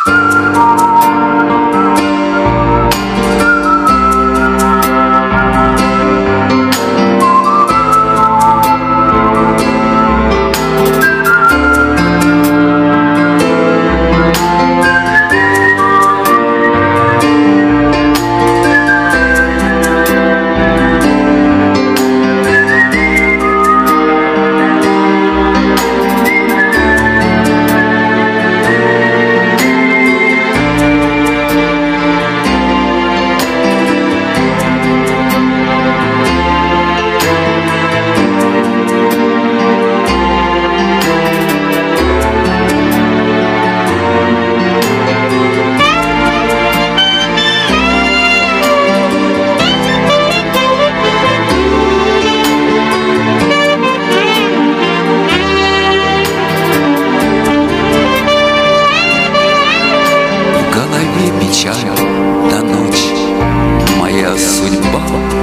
До ночи моя судьба.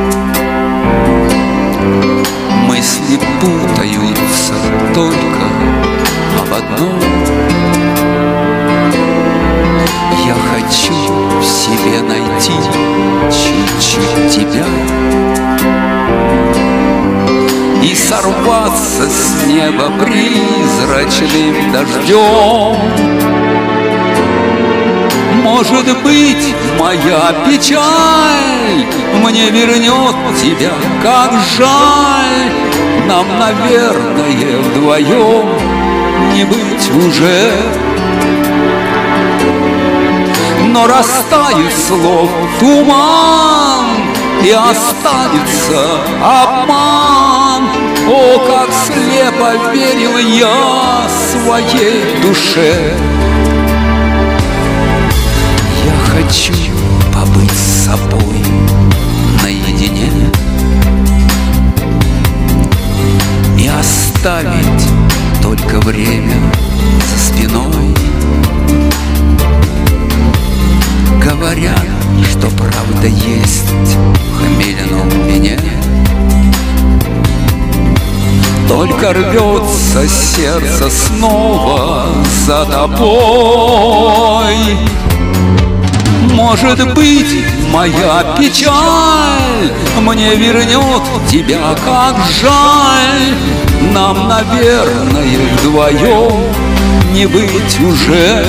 Мысли путаются только об одном. Я хочу в себе найти чуть-чуть тебя и сорваться с неба призрачным дождем. Может быть, моя печаль мне вернет тебя, как жаль. Нам, наверное, вдвоем не быть уже. Но растает слов туман, и останется обман. О, как слепо верил я своей душе. Хочу побыть с собой наедине и оставить только время за спиной. Говорят, что правда есть в хмельном вине, только рвется сердце снова за тобой. Может быть, моя печаль мне вернет тебя, как жаль. Нам, наверное, вдвоем не быть уже.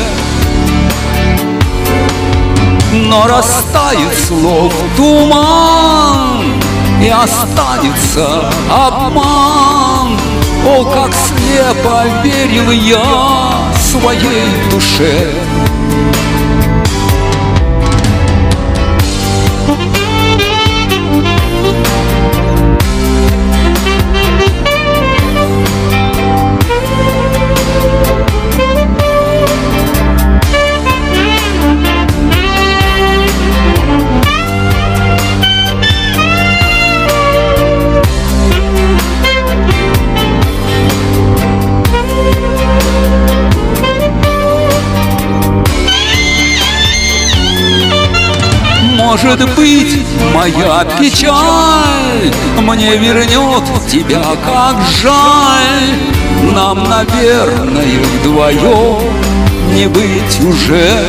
Но растает слов туман, и останется обман. О, как слепо верил я своей душе. Может быть, моя печаль мне вернет тебя, как жаль. Нам, наверное, вдвоем не быть уже.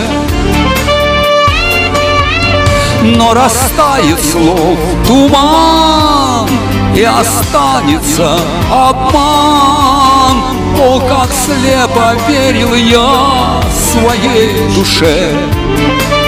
Но растает слов туман, и останется обман. О, как слепо верил я своей душе.